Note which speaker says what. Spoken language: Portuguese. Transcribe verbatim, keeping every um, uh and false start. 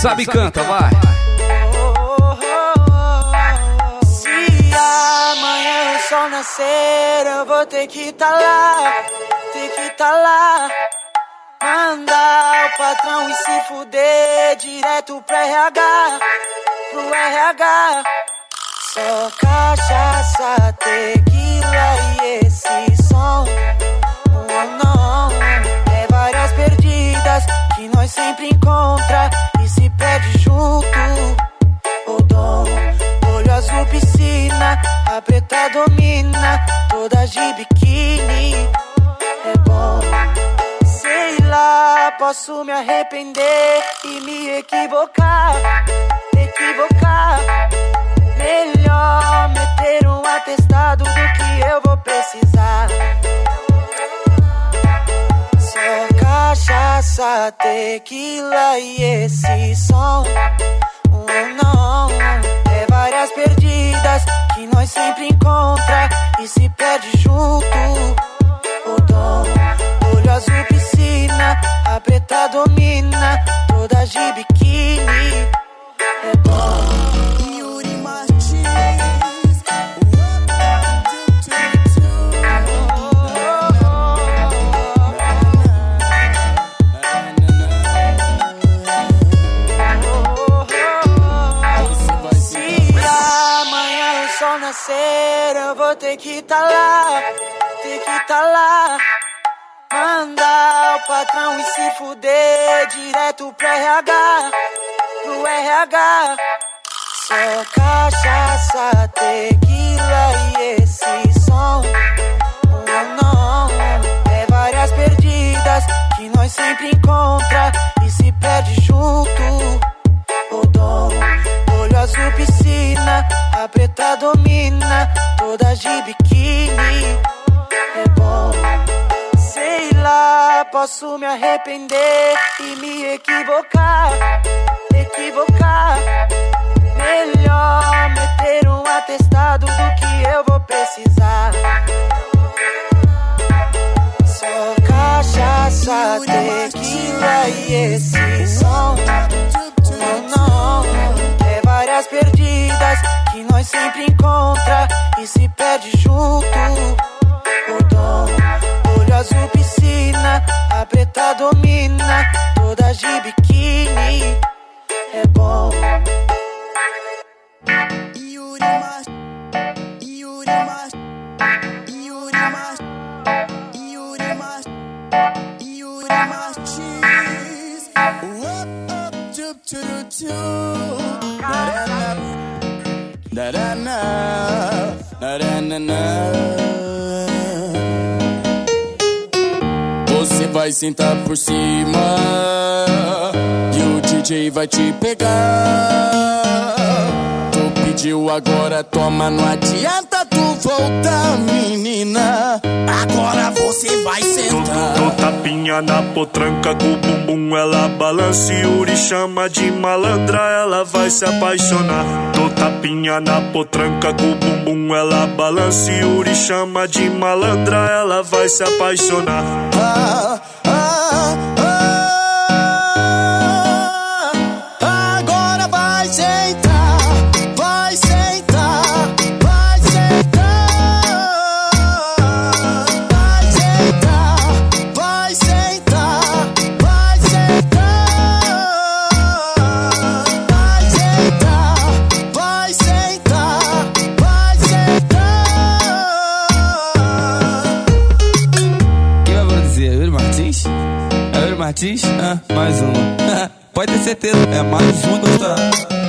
Speaker 1: sabe e canta, vai.
Speaker 2: Se amanhã o sol nascer, eu vou ter que tá lá, ter que tá lá. Mandar o patrão e se fuder direto pro R H, pro R H. Só cachaça, tequila e esse som. Oh não, é várias perdidas que nós sempre encontra e se perde junto. O dom, olho azul, piscina, a preta domina, toda de biquíni. É bom, sei lá, posso me arrepender e me equivocar, equivocar. Melhor meter um atestado do que eu vou precisar. Só cachaça, tequila e esse som. Oh não, é várias perdidas que nós sempre encontra e se perde junto. O dom, olho azul, piscina, a preta domina, toda de biquíni. É bom. Nascer, eu vou ter que tá lá, ter que tá lá. Mandar o patrão e se fuder direto pro R H, pro R H. Só cachaça, tequila e esse som. Oh não, é várias perdidas que nós sempre encontra e se perde junto. O dom, olho azul, piscina, a preta domina, toda de biquíni. É bom, sei lá, posso me arrepender e me equivocar, equivocar. Melhor meter um atestado do que eu vou precisar. Só cachaça, tequila e esse som. Oh não, é várias perdidas que nós sempre encontra e se perde junto. O dom, olho azul, piscina, a preta domina, toda de biquíni. É bom.
Speaker 3: Você vai sentar por cima e o D J vai te pegar. Tu pediu, agora toma, não adianta tu voltar, menina. Agora você vai sentar.
Speaker 4: Tô tapinha na potranca, com o bumbum ela balança e Yuri chama de malandra, ela vai se apaixonar. Tô tapinha na potranca, com o bumbum ela balança e Yuri chama de malandra, ela vai se apaixonar.
Speaker 3: Ah, ah, ah, agora vai sentar, vai sentar, vai sentar, vai sentar, vai sentar, vai sentar, vai sentar, vai sentar, vai sentar.
Speaker 5: Quem vai produzir? É o Yuri Martins? É o Yuri Martins? Ah, mais um. Pode ter certeza, é mais um, doutor.